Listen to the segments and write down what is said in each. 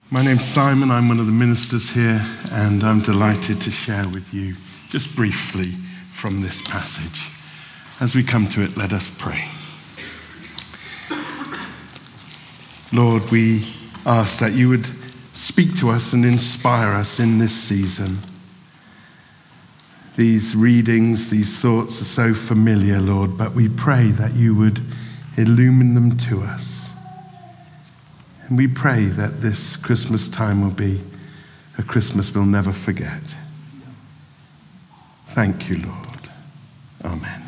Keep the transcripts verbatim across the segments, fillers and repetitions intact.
My name's Simon, I'm one of the ministers here, and I'm delighted to share with you just briefly from this passage. As we come to it, let us pray. Lord, we ask that you would speak to us and inspire us in this season. These readings, these thoughts are so familiar, Lord, but we pray that you would illumine them to us. And we pray that this Christmas time will be a Christmas we'll never forget. Thank you, Lord. Amen.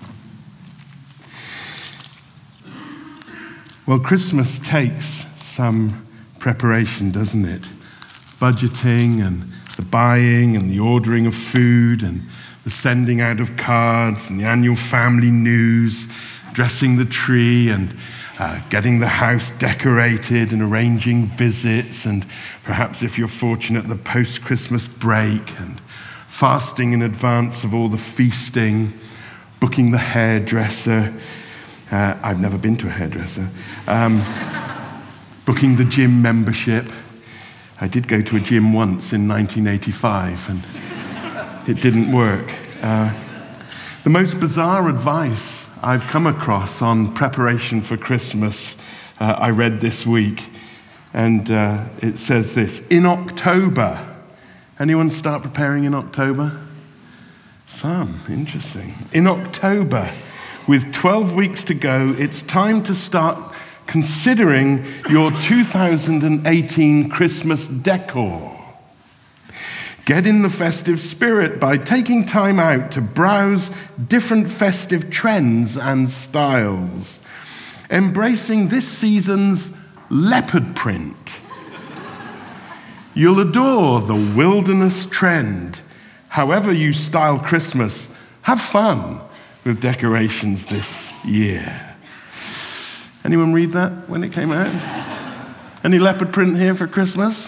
Well, Christmas takes some preparation, doesn't it? Budgeting and the buying and the ordering of food and the sending out of cards and the annual family news, dressing the tree and uh, getting the house decorated and arranging visits and perhaps, if you're fortunate, the post-Christmas break and fasting in advance of all the feasting, booking the hairdresser. Uh, I've never been to a hairdresser. Um, booking the gym membership. I did go to a gym once in nineteen eighty-five and it didn't work. Uh, the most bizarre advice I've come across on preparation for Christmas, uh, I read this week, and uh, it says this: in October. Anyone start preparing in October? Some, interesting. In October, with twelve weeks to go, it's time to start considering your two thousand eighteen Christmas decor. Get in the festive spirit by taking time out to browse different festive trends and styles, embracing this season's leopard print. You'll adore the wilderness trend. However you style Christmas, have fun with decorations this year. Anyone read that when it came out? Any leopard print here for Christmas?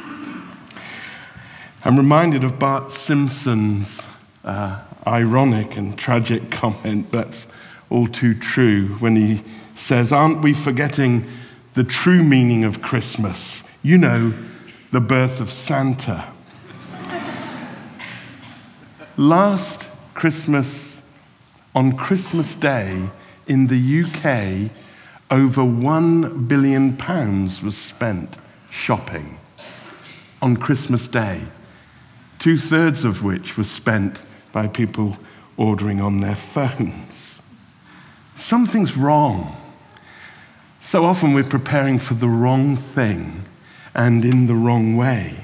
I'm reminded of Bart Simpson's uh, ironic and tragic comment that's all too true when he says, "Aren't we forgetting the true meaning of Christmas? You know, the birth of Santa." Last Christmas, on Christmas Day in the U K, over one billion pounds was spent shopping on Christmas Day, two-thirds of which was spent by people ordering on their phones. Something's wrong. So often we're preparing for the wrong thing and in the wrong way.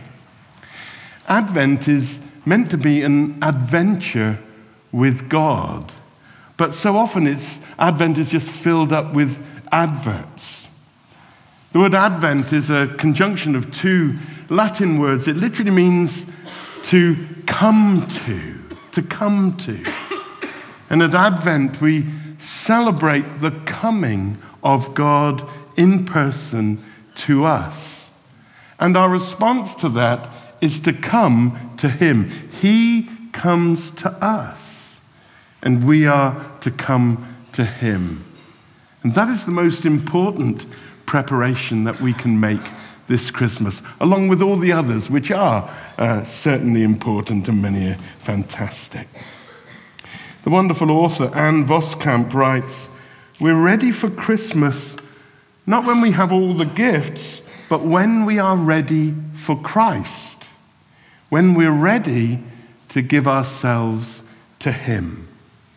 Advent is meant to be an adventure with God, but so often it's Advent is just filled up with adverts. The word Advent is a conjunction of two Latin words. It literally means to come to, to come to. And at Advent, we celebrate the coming of God in person to us. And our response to that is to come to him. He comes to us, and we are to come to him. And that is the most important preparation that we can make this Christmas, along with all the others, which are uh, certainly important and many are fantastic. The wonderful author Anne Voskamp writes, "We're ready for Christmas not when we have all the gifts, but when we are ready for Christ, when we're ready to give ourselves to him."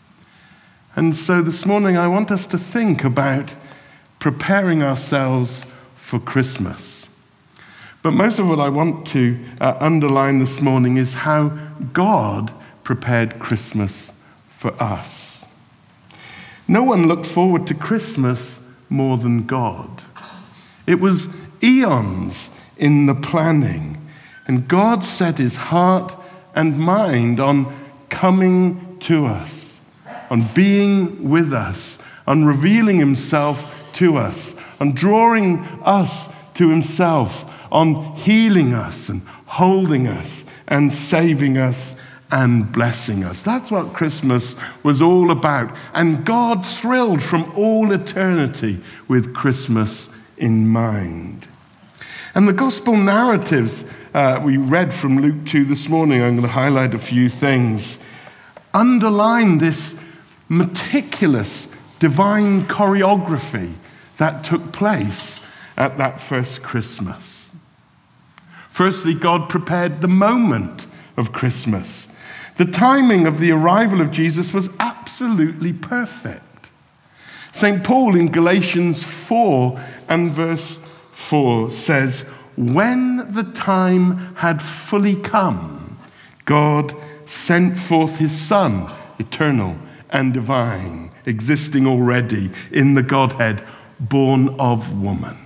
And so this morning I want us to think about preparing ourselves for Christmas. But most of what I want to uh, underline this morning is how God prepared Christmas for us. No one looked forward to Christmas more than God. It was eons in the planning, and God set his heart and mind on coming to us, on being with us, on revealing himself to us, on drawing us to himself, on healing us and holding us and saving us and blessing us. That's what Christmas was all about. And God thrilled from all eternity with Christmas in mind. And the gospel narratives uh, we read from Luke two this morning, I'm going to highlight a few things, underline this meticulous divine choreography that took place at that first Christmas. Firstly, God prepared the moment of Christmas. The timing of the arrival of Jesus was absolutely perfect. Saint Paul in Galatians four and verse four says, "When the time had fully come, God sent forth his Son, eternal and divine, existing already in the Godhead, born of woman."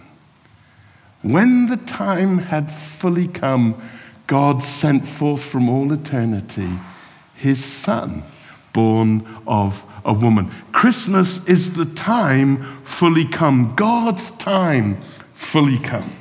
When the time had fully come, God sent forth from all eternity his Son, born of a woman. Christmas is the time fully come, God's time fully come.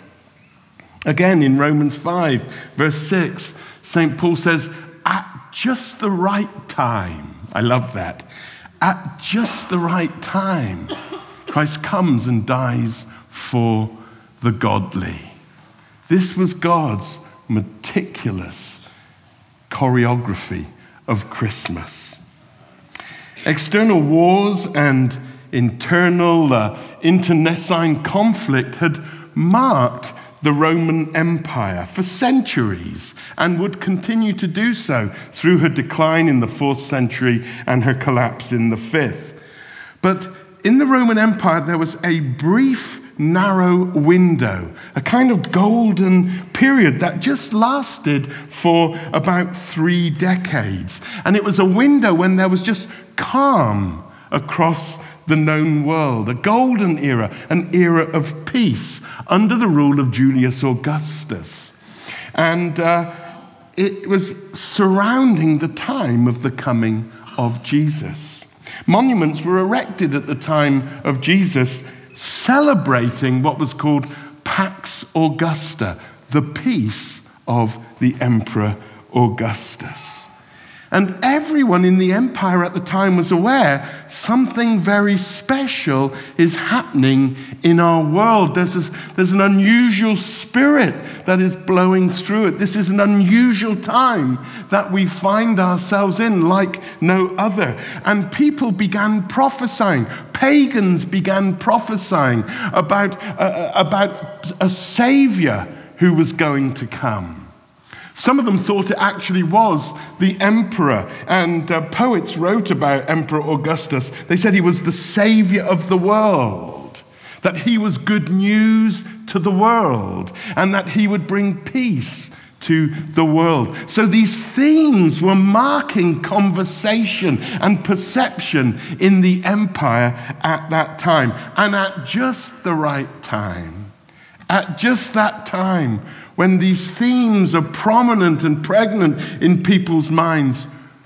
Again, in Romans five, verse six, Saint Paul says, at just the right time, I love that, at just the right time, Christ comes and dies for the godly. This was God's meticulous choreography of Christmas. External wars and internal uh, internecine conflict had marked the Roman Empire for centuries and would continue to do so through her decline in the fourth century and her collapse in the fifth. But in the Roman Empire, there was a brief, narrow window, a kind of golden period that just lasted for about three decades. And it was a window when there was just calm across the known world, a golden era, an era of peace under the rule of Julius Augustus. And uh, it was surrounding the time of the coming of Jesus. Monuments were erected at the time of Jesus, celebrating what was called Pax Augusta, the peace of the Emperor Augustus. And everyone in the empire at the time was aware something very special is happening in our world. There's, this, there's an unusual spirit that is blowing through it. This is an unusual time that we find ourselves in like no other. And people began prophesying. Pagans began prophesying about, uh, about a savior who was going to come. Some of them thought it actually was the emperor, and uh, poets wrote about Emperor Augustus. They said he was the savior of the world, that he was good news to the world, and that he would bring peace to the world. So these themes were marking conversation and perception in the empire at that time, and at just the right time. At just that time, when these themes are prominent and pregnant in people's minds,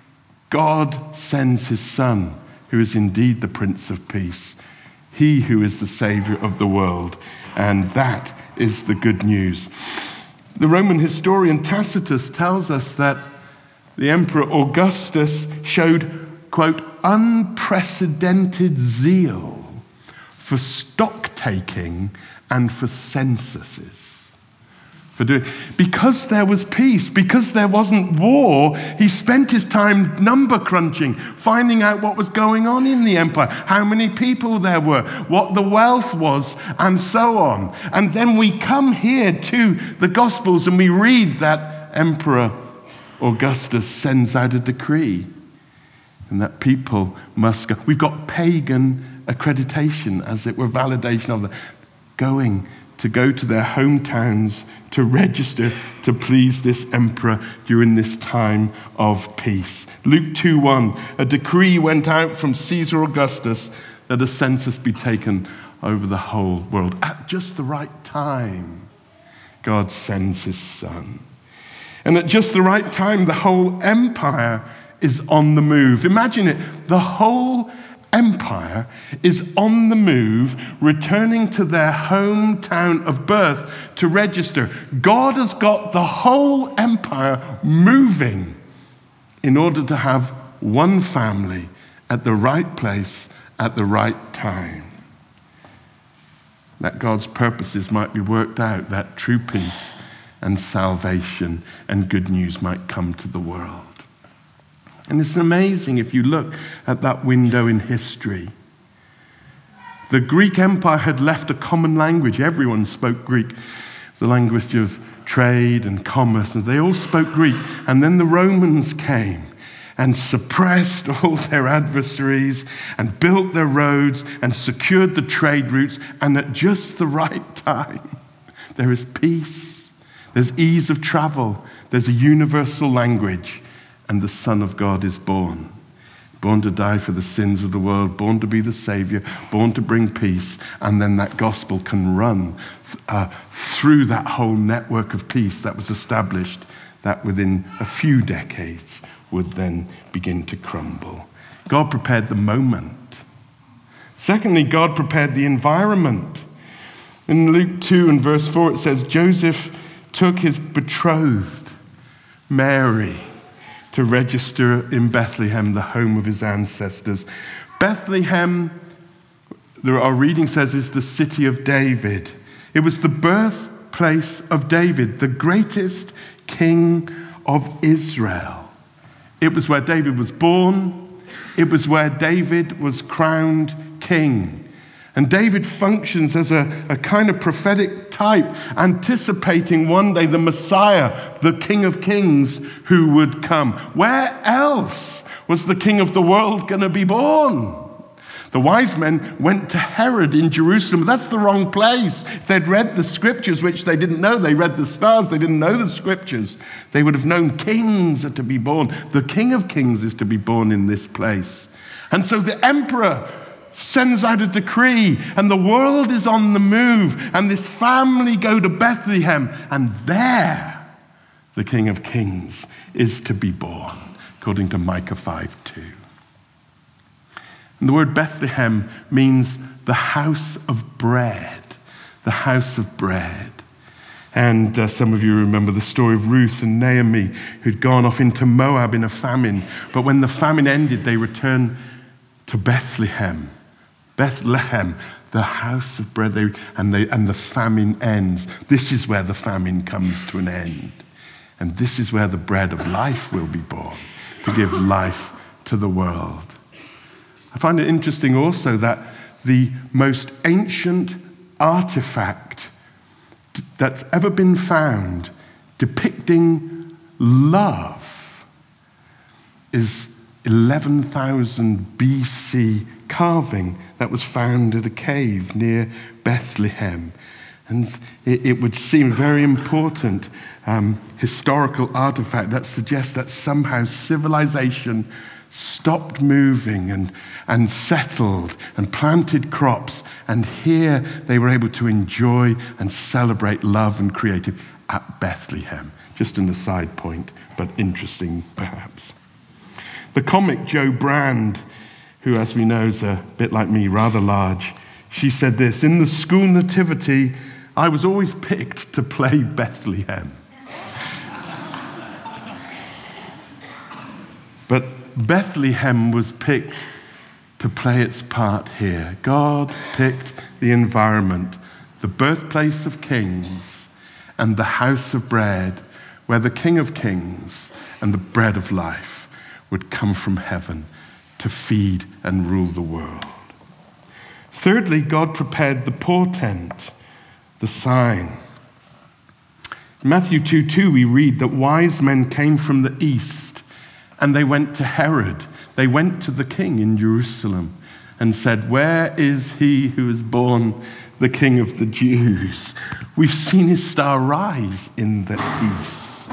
God sends his Son, who is indeed the Prince of Peace, he who is the Savior of the world, and that is the good news. The Roman historian Tacitus tells us that the Emperor Augustus showed, quote, unprecedented zeal for stock-taking and for censuses. For doing, because there was peace, because there wasn't war, he spent his time number crunching, finding out what was going on in the empire, how many people there were, what the wealth was, and so on. And then we come here to the Gospels and we read that Emperor Augustus sends out a decree and that people must go. We've got pagan accreditation, as it were, validation of the going to go to their hometowns to register to please this emperor during this time of peace. Luke two one, a decree went out from Caesar Augustus that a census be taken over the whole world. At just the right time, God sends his Son. And at just the right time, the whole empire is on the move. Imagine it, the whole empire is on the move, returning to their hometown of birth to register. God has got the whole empire moving in order to have one family at the right place at the right time. that God's purposes might be worked out, that true peace and salvation and good news might come to the world. And it's amazing if you look at that window in history. The Greek Empire had left a common language. Everyone spoke Greek, the language of trade and commerce, and they all spoke Greek. And then the Romans came and suppressed all their adversaries and built their roads and secured the trade routes. And at just the right time, there is peace, there's ease of travel, there's a universal language, and the Son of God is born. Born to die for the sins of the world, born to be the Savior, born to bring peace, and then that gospel can run uh, through that whole network of peace that was established, that within a few decades would then begin to crumble. God prepared the moment. Secondly, God prepared the environment. In Luke two and verse four, it says, Joseph took his betrothed, Mary, to register in Bethlehem, the home of his ancestors. Bethlehem, our reading says, is the city of David. It was the birthplace of David, the greatest king of Israel. It was where David was born. It was where David was crowned king. And David functions as a, a kind of prophetic type, anticipating one day the Messiah, the King of Kings, who would come. Where else was the King of the world going to be born? The wise men went to Herod in Jerusalem. That's the wrong place. If they'd read the scriptures, which they didn't know, they read the stars, they didn't know the scriptures, they would have known kings are to be born. The King of Kings is to be born in this place. And so the emperor sends out a decree, and the world is on the move, and this family go to Bethlehem, and there the King of Kings is to be born, according to Micah five two. And the word Bethlehem means the house of bread, the house of bread. And uh, some of you remember the story of Ruth and Naomi, who'd gone off into Moab in a famine, but when the famine ended, they returned to Bethlehem. Bethlehem, the house of bread, they, and, they, and the famine ends. This is where the famine comes to an end. And this is where the bread of life will be born, to give life to the world. I find it interesting also that the most ancient artifact that's ever been found depicting love is eleven thousand B C carving that was found at a cave near Bethlehem. And it, it would seem a very important um, historical artifact that suggests that somehow civilization stopped moving and, and settled and planted crops. And here they were able to enjoy and celebrate love and creativity at Bethlehem. Just an aside point, but interesting perhaps. The comic Jo Brand, who, as we know, is a bit like me, rather large, she said this: in the school nativity, I was always picked to play Bethlehem. But Bethlehem was picked to play its part here. God picked the environment, the birthplace of kings and the house of bread, where the King of Kings and the bread of life would come from heaven to feed and rule the world. Thirdly, God prepared the portent, the sign. In Matthew two two, we read that wise men came from the east and they went to Herod. They went to the king in Jerusalem and said, "Where is he who is born the King of the Jews? We've seen his star rise in the east."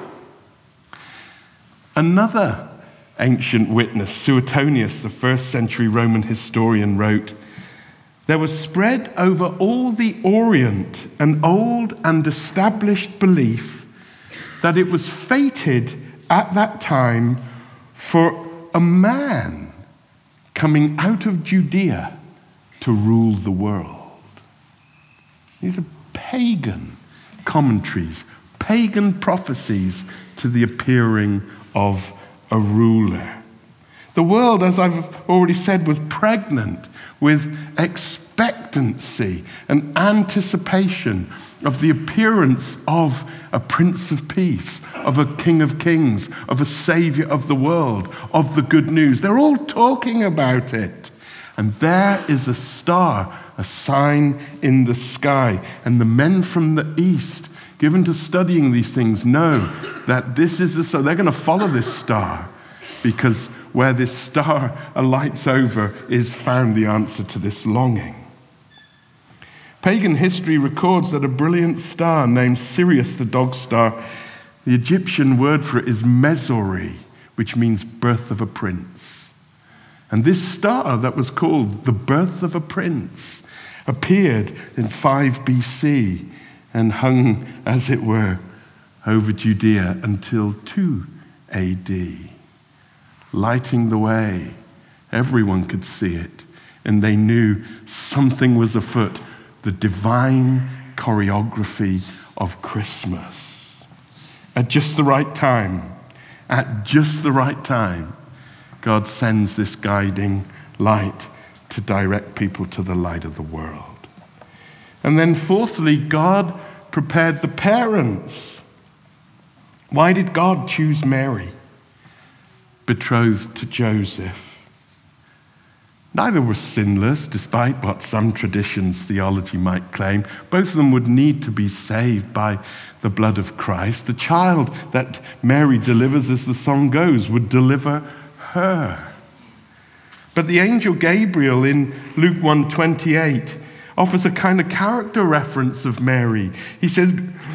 Another ancient witness, Suetonius, the first century Roman historian, wrote, "There was spread over all the Orient an old and established belief that it was fated at that time for a man coming out of Judea to rule the world." These are pagan commentaries, pagan prophecies to the appearing of a ruler. The world, as I've already said, was pregnant with expectancy, an anticipation of the appearance of a Prince of Peace, of a King of Kings, of a Savior of the world, of the good news. They're all talking about it. And there is a star, a sign in the sky. And the men from the east, given to studying these things, know that this is the star. They're going to follow this star, because where this star alights over is found the answer to this longing. Pagan history records that a brilliant star named Sirius, the dog star, the Egyptian word for it is Mesori, which means birth of a prince. And this star that was called the birth of a prince appeared in five B C and hung, as it were, over Judea until two A D, lighting the way. Everyone could see it, and they knew something was afoot, the divine choreography of Christmas. At just the right time, at just the right time, God sends this guiding light to direct people to the light of the world. And then fourthly, God prepared the parents. Why did God choose Mary, betrothed to Joseph? Neither were sinless, despite what some traditions' theology might claim. Both of them would need to be saved by the blood of Christ. The child that Mary delivers, as the song goes, would deliver her. But the angel Gabriel in Luke one twenty-eight offers a kind of character reference of Mary. He says,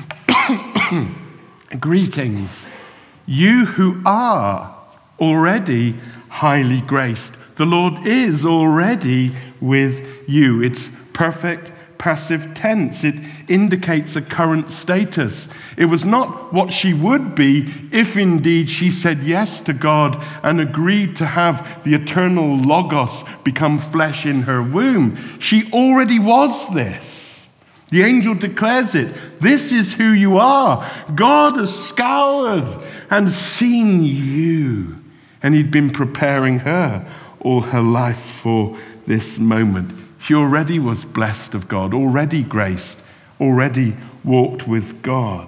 "Greetings, you who are already highly graced. The Lord is already with you." It's perfect passive tense. It indicates a current status. It was not what she would be if indeed she said yes to God and agreed to have the eternal Logos become flesh in her womb. She already was this. The angel declares it. This is who you are. God has scoured and seen you. And he'd been preparing her all her life for this moment. She already was blessed of God, already graced, already walked with God.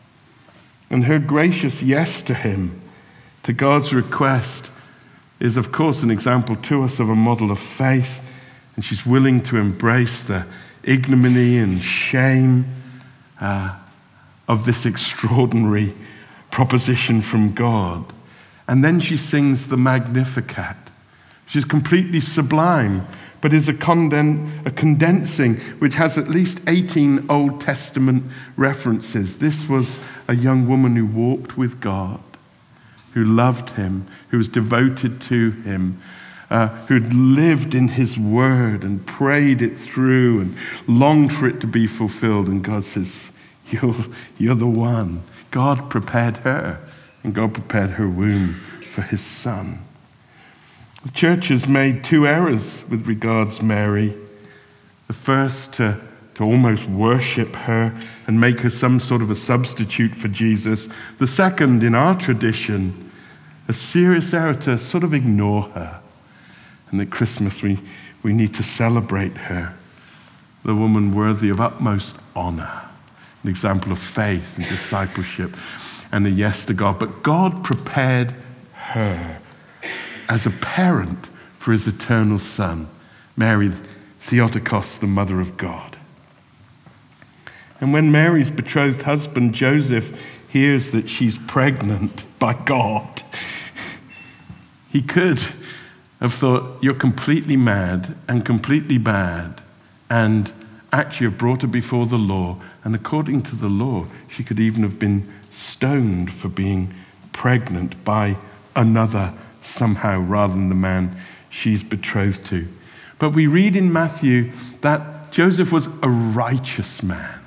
And her gracious yes to him, to God's request, is of course an example to us of a model of faith. And she's willing to embrace the ignominy and shame uh, of this extraordinary proposition from God. And then she sings the Magnificat, which is completely sublime, but is a, conden- a condensing which has at least eighteen Old Testament references. This was a young woman who walked with God, who loved him, who was devoted to him, uh, who'd lived in his word and prayed it through and longed for it to be fulfilled. And God says, you're, you're the one. God prepared her, and God prepared her womb for his son. The church has made two errors with regards to Mary. The first, to, to almost worship her and make her some sort of a substitute for Jesus. The second, in our tradition, a serious error to sort of ignore her. And at Christmas we, we need to celebrate her, the woman worthy of utmost honor, an example of faith and discipleship and a yes to God. But God prepared her as a parent for his eternal son, Mary, Theotokos, the mother of God. And when Mary's betrothed husband, Joseph, hears that she's pregnant by God, he could have thought, you're completely mad and completely bad, and actually have brought her before the law. And according to the law, she could even have been stoned for being pregnant by another somehow, rather than the man she's betrothed to. But we read in Matthew that Joseph was a righteous man.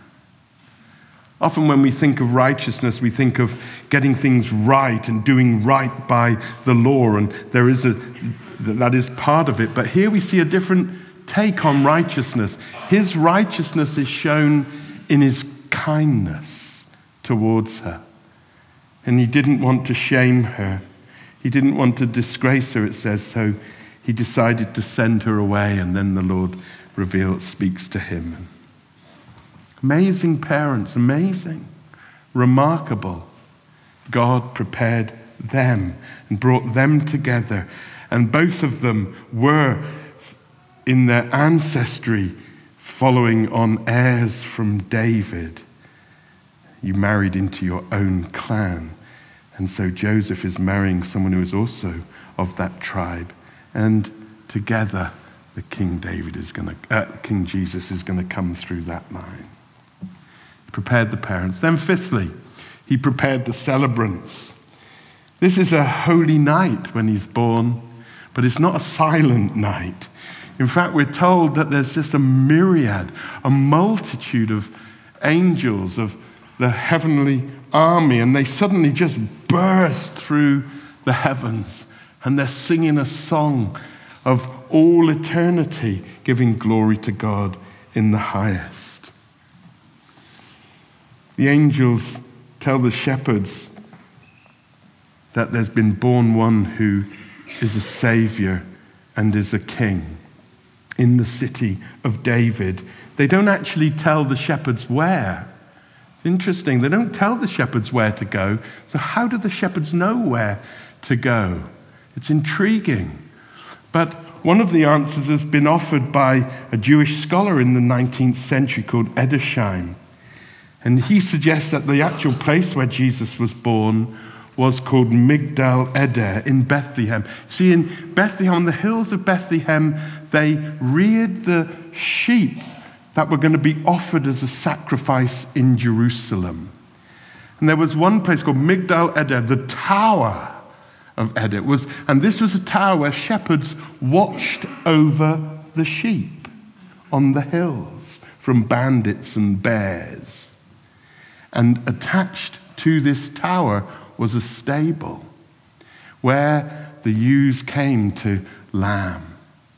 Often when we think of righteousness, we think of getting things right and doing right by the law, and there is a that is part of it. But here we see a different take on righteousness. His righteousness is shown in his kindness towards her. And he didn't want to shame her. He didn't want to disgrace her, it says, so he decided to send her away, and then the Lord reveals, speaks to him. Amazing parents, amazing, remarkable. God prepared them and brought them together. And both of them were in their ancestry following on heirs from David. You married into your own clan. And so Joseph is marrying someone who is also of that tribe. And together, the King David is going to, uh, King Jesus is going to come through that line. He prepared the parents. Then fifthly, he prepared the celebrants. This is a holy night when he's born, but it's not a silent night. In fact, we're told that there's just a myriad, a multitude of angels of the heavenly army, and they suddenly just burst through the heavens, and they're singing a song of all eternity, giving glory to God in the highest. The angels tell the shepherds that there's been born one who is a savior and is a king in the city of David. They don't actually tell the shepherds where. It's interesting, they don't tell the shepherds where to go. So how do the shepherds know where to go? It's intriguing. But one of the answers has been offered by a Jewish scholar in the nineteenth century called Edersheim. And he suggests that the actual place where Jesus was born was called Migdal Eder in Bethlehem. See, in Bethlehem, on the hills of Bethlehem, they reared the sheep that were going to be offered as a sacrifice in Jerusalem. And there was one place called Migdal Eder, the Tower of Eder. It was, and this was a tower where shepherds watched over the sheep on the hills from bandits and bears. And attached to this tower was a stable where the ewes came to lamb.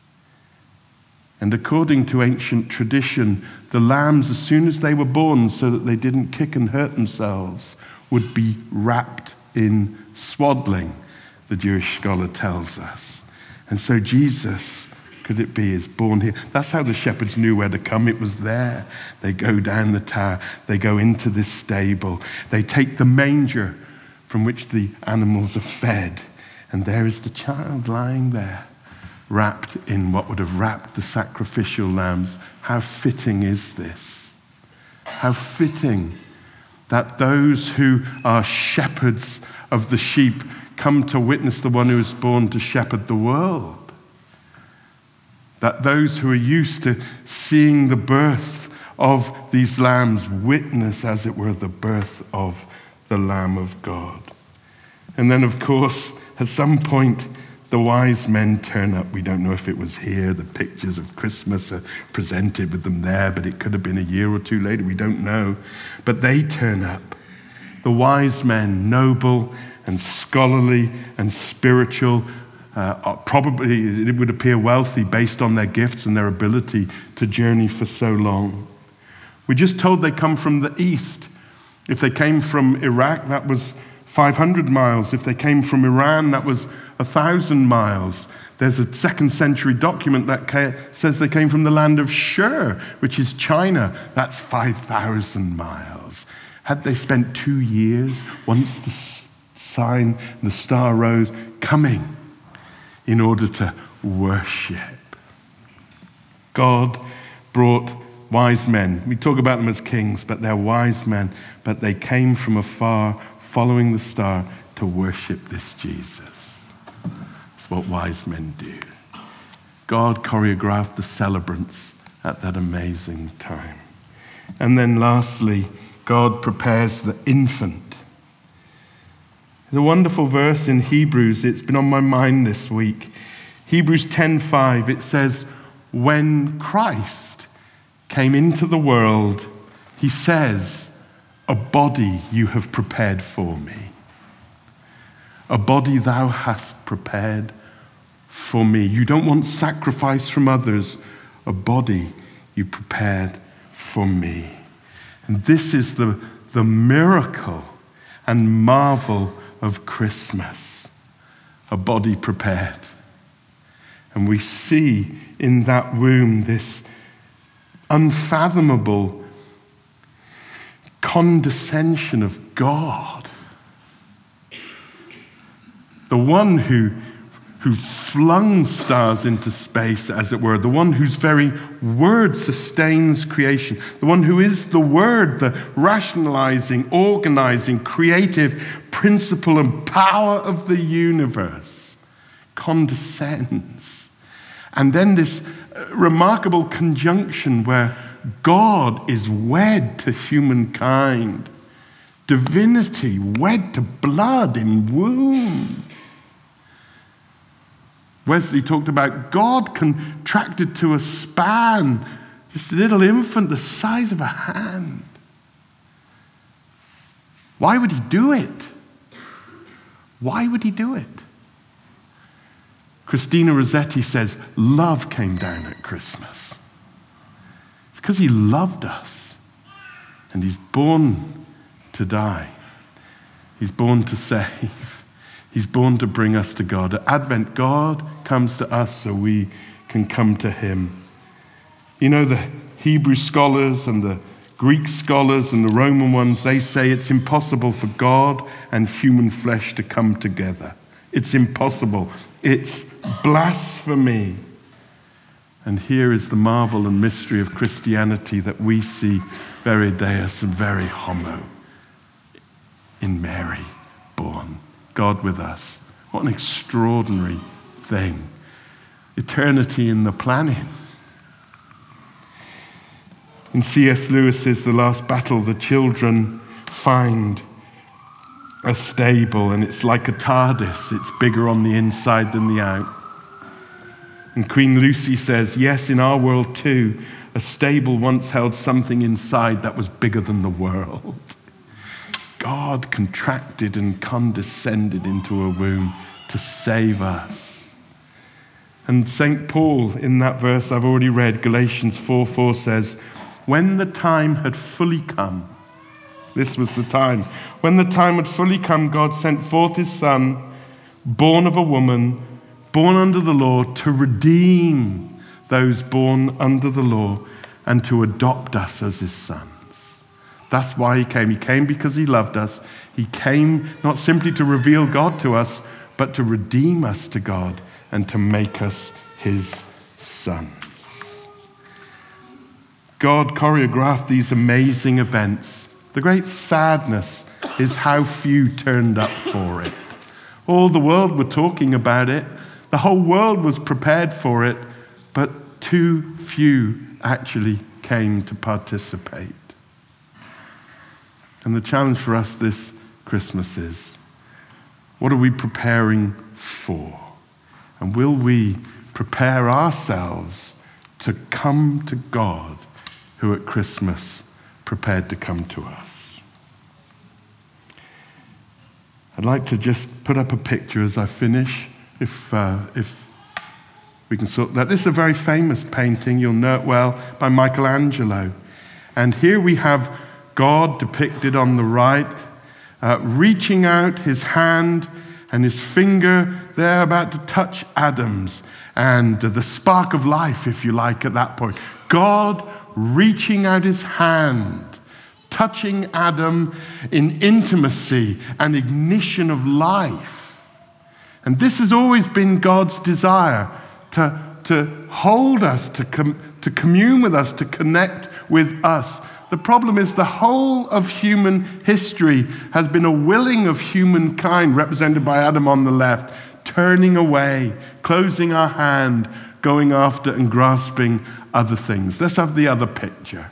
And according to ancient tradition, the lambs, as soon as they were born, so that they didn't kick and hurt themselves, would be wrapped in swaddling, the Jewish scholar tells us. And so Jesus, could it be, is born here. That's how the shepherds knew where to come. It was there. They go down the tower. They go into this stable. They take the manger from which the animals are fed. And there is the child lying there, wrapped in what would have wrapped the sacrificial lambs. How fitting is this? How fitting that those who are shepherds of the sheep come to witness the one who is born to shepherd the world. That those who are used to seeing the birth of these lambs witness, as it were, the birth of the Lamb of God. And then, of course, at some point, the wise men turn up. We don't know if it was here. The pictures of Christmas are presented with them there, but it could have been a year or two later. We don't know. But they turn up. The wise men, noble and scholarly and spiritual, uh, probably it would appear wealthy based on their gifts and their ability to journey for so long. We're just told they come from the east. If they came from Iraq, that was five hundred miles. If they came from Iran, that was one thousand miles. There's a second century document that ca- says they came from the land of Shur, which is China. That's five thousand miles. Had they spent two years, once the s- sign, the star rose, coming in order to worship? God brought wise men. We talk about them as kings, but they're wise men. But they came from afar, following the star, to worship this Jesus. That's what wise men do. God choreographed the celebrants at that amazing time. And then lastly, God prepares the infant. There's a wonderful verse in Hebrews. It's been on my mind this week. Hebrews ten five, it says, when Christ came into the world, he says, a body you have prepared for me. A body thou hast prepared for me. You don't want sacrifice from others. A body you prepared for me. And this is the, the miracle and marvel of Christmas. A body prepared. And we see in that womb this unfathomable condescension of God. The one who, who flung stars into space, as it were, the one whose very word sustains creation, the one who is the word, the rationalizing, organizing, creative principle and power of the universe, condescends. And then this remarkable conjunction where God is wed to humankind, divinity wed to blood in womb. Wesley talked about God contracted to a span, just a little infant the size of a hand. Why would he do it? Why would he do it? Christina Rossetti says, love came down at Christmas. It's because he loved us, and he's born to die. He's born to save. He's born to bring us to God. At Advent, God comes to us so we can come to him. You know, the Hebrew scholars and the Greek scholars and the Roman ones, they say it's impossible for God and human flesh to come together. It's impossible. It's blasphemy. And here is the marvel and mystery of Christianity that we see very deus and very homo in Mary born. God with us. What an extraordinary thing. Eternity in the planning. In C S Lewis's The Last Battle, the children find a stable, and it's like a TARDIS. It's bigger on the inside than the out. And Queen Lucy says, yes, in our world too, a stable once held something inside that was bigger than the world. God contracted and condescended into a womb to save us. And Saint Paul, in that verse I've already read, Galatians four four says, when the time had fully come, this was the time, when the time had fully come, God sent forth his Son, born of a woman, born under the law, to redeem those born under the law and to adopt us as his sons. That's why he came. He came because he loved us. He came not simply to reveal God to us, but to redeem us to God and to make us his sons. God choreographed these amazing events. The great sadness is how few turned up for it. All the world were talking about it. The whole world was prepared for it, but too few actually came to participate. And the challenge for us this Christmas is, what are we preparing for? And will we prepare ourselves to come to God, who at Christmas prepared to come to us? I'd like to just put up a picture as I finish, if uh, if we can sort that. This is a very famous painting, you'll know it well, by Michelangelo. And here we have God depicted on the right, uh, reaching out his hand and his finger there about to touch Adam's, and uh, the spark of life, if you like, at that point. God reaching out his hand, touching Adam in intimacy and ignition of life. And this has always been God's desire, to, to hold us, to, com- to commune with us, to connect with us. The problem is the whole of human history has been a willing of humankind, represented by Adam on the left, turning away, closing our hand, going after and grasping other things. Let's have the other picture.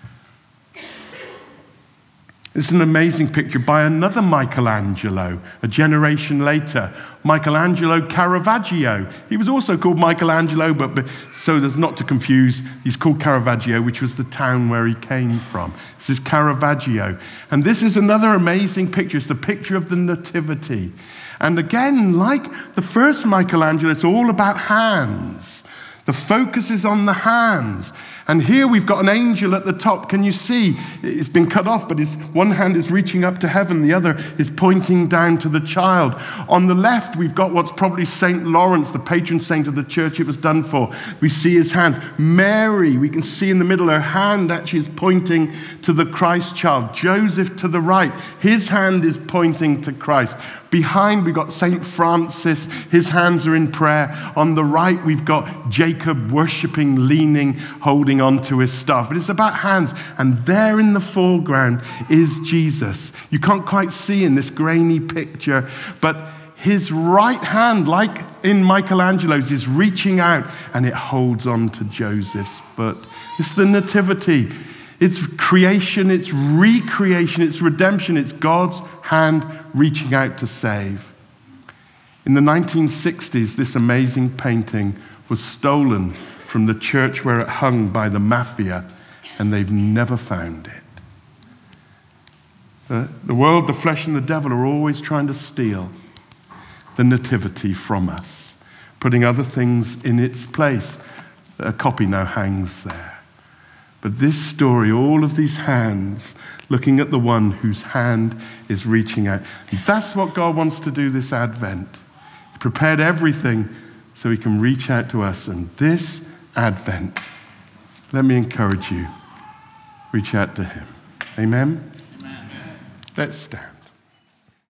This is an amazing picture by another Michelangelo, a generation later, Michelangelo Caravaggio. He was also called Michelangelo, but, but so as not to confuse, he's called Caravaggio, which was the town where he came from. This is Caravaggio. And this is another amazing picture. It's the picture of the Nativity. And again, like the first Michelangelo, it's all about hands. The focus is on the hands. And here we've got an angel at the top. Can you see? It's been cut off, but his one hand is reaching up to heaven. The other is pointing down to the child. On the left, we've got what's probably Saint Lawrence, the patron saint of the church it was done for. We see his hands. Mary, we can see in the middle, her hand actually is pointing to the Christ child. Joseph to the right, his hand is pointing to Christ. Behind, we've got Saint Francis. His hands are in prayer. On the right, we've got Jacob worshiping, leaning, holding on to his staff. But it's about hands. And there in the foreground is Jesus. You can't quite see in this grainy picture, but his right hand, like in Michelangelo's, is reaching out and it holds on to Joseph's foot. It's the nativity. It's creation, it's recreation, it's redemption, it's God's hand reaching out to save. In the nineteen sixties, this amazing painting was stolen from the church where it hung by the mafia, and they've never found it. Uh, the world, the flesh, and the devil are always trying to steal the nativity from us, putting other things in its place. A copy now hangs there. But this story, all of these hands, looking at the one whose hand is reaching out. And that's what God wants to do this Advent. He prepared everything so he can reach out to us. And this Advent, let me encourage you, reach out to him. Amen? Amen. Let's stand.